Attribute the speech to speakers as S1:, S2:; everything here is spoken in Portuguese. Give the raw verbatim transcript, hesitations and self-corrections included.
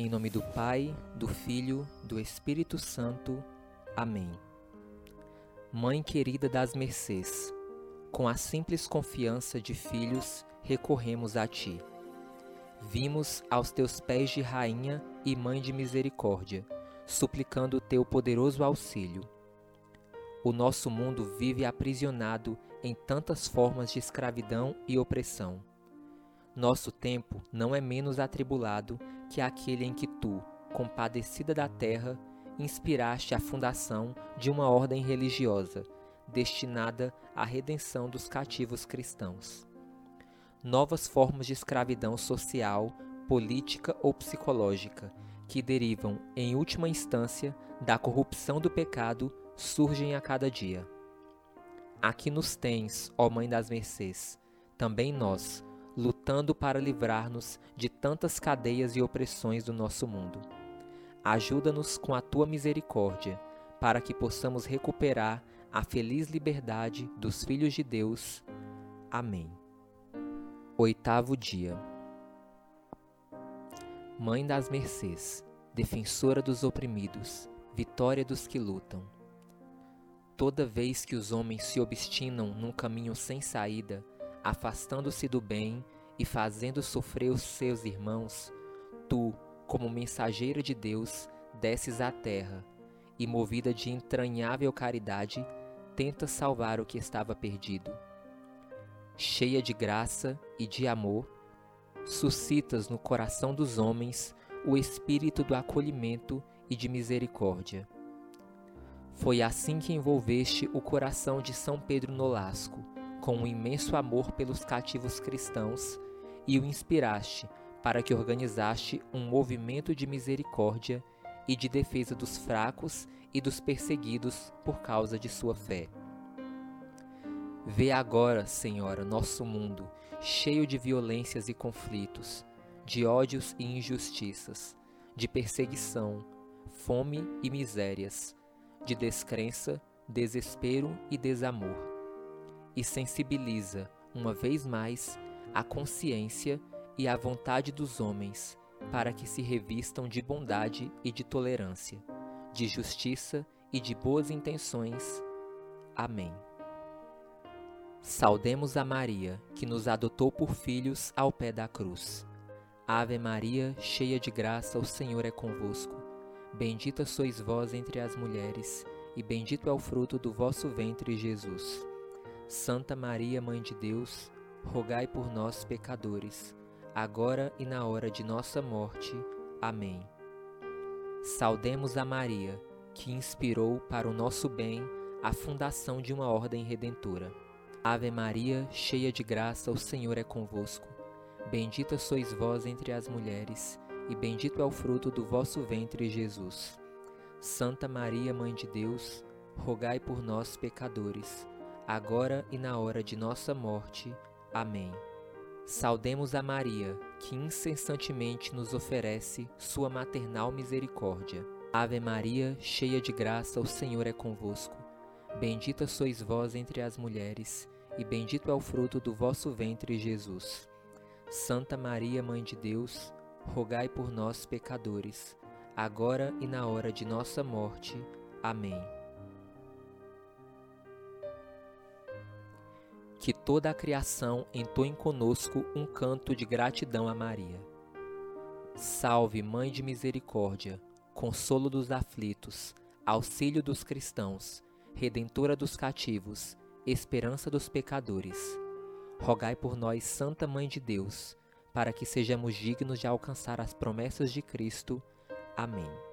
S1: Em nome do Pai, do Filho, do Espírito Santo. Amém. Mãe querida das mercês, com a simples confiança de filhos, recorremos a Ti. Vimos aos Teus pés de rainha e mãe de misericórdia, suplicando o Teu poderoso auxílio. O nosso mundo vive aprisionado em tantas formas de escravidão e opressão. Nosso tempo não é menos atribulado que aquele em que Tu, compadecida da terra, inspiraste a fundação de uma ordem religiosa, destinada à redenção dos cativos cristãos. Novas formas de escravidão social, política ou psicológica, que derivam, em última instância, da corrupção do pecado, surgem a cada dia. Aqui nos tens, ó Mãe das Mercês, também nós, lutando para livrar-nos de tantas cadeias e opressões do nosso mundo. Ajuda-nos com a Tua misericórdia, para que possamos recuperar a feliz liberdade dos filhos de Deus. Amém. Oitavo dia. Mãe das Mercês, defensora dos oprimidos, vitória dos que lutam. Toda vez que os homens se obstinam num caminho sem saída, afastando-se do bem e fazendo sofrer os seus irmãos, Tu, como mensageira de Deus, desces à terra e, movida de entranhável caridade, tentas salvar o que estava perdido. Cheia de graça e de amor, suscitas no coração dos homens o espírito do acolhimento e de misericórdia. Foi assim que envolveste o coração de São Pedro Nolasco, com um imenso amor pelos cativos cristãos, e o inspiraste para que organizaste um movimento de misericórdia e de defesa dos fracos e dos perseguidos por causa de sua fé. Vê agora, Senhora, nosso mundo, cheio de violências e conflitos, de ódios e injustiças, de perseguição, fome e misérias, de descrença, desespero e desamor. E sensibiliza, uma vez mais, a consciência e a vontade dos homens, para que se revistam de bondade e de tolerância, de justiça e de boas intenções. Amém. Saudemos a Maria, que nos adotou por filhos ao pé da cruz. Ave Maria, cheia de graça, o Senhor é convosco. Bendita sois vós entre as mulheres, e bendito é o fruto do vosso ventre, Jesus. Santa Maria, Mãe de Deus, rogai por nós, pecadores, agora e na hora de nossa morte. Amém. Saudemos a Maria, que inspirou para o nosso bem a fundação de uma ordem redentora. Ave Maria, cheia de graça, o Senhor é convosco. Bendita sois vós entre as mulheres, e bendito é o fruto do vosso ventre, Jesus. Santa Maria, Mãe de Deus, rogai por nós, pecadores, agora e na hora de nossa morte. Amém. Saudemos a Maria, que incessantemente nos oferece sua maternal misericórdia. Ave Maria, cheia de graça, o Senhor é convosco. Bendita sois vós entre as mulheres, e bendito é o fruto do vosso ventre, Jesus. Santa Maria, Mãe de Deus, rogai por nós, pecadores, agora e na hora de nossa morte. Amém. Que toda a criação entoe conosco um canto de gratidão a Maria. Salve, Mãe de Misericórdia, consolo dos aflitos, auxílio dos cristãos, redentora dos cativos, esperança dos pecadores. Rogai por nós, Santa Mãe de Deus, para que sejamos dignos de alcançar as promessas de Cristo. Amém.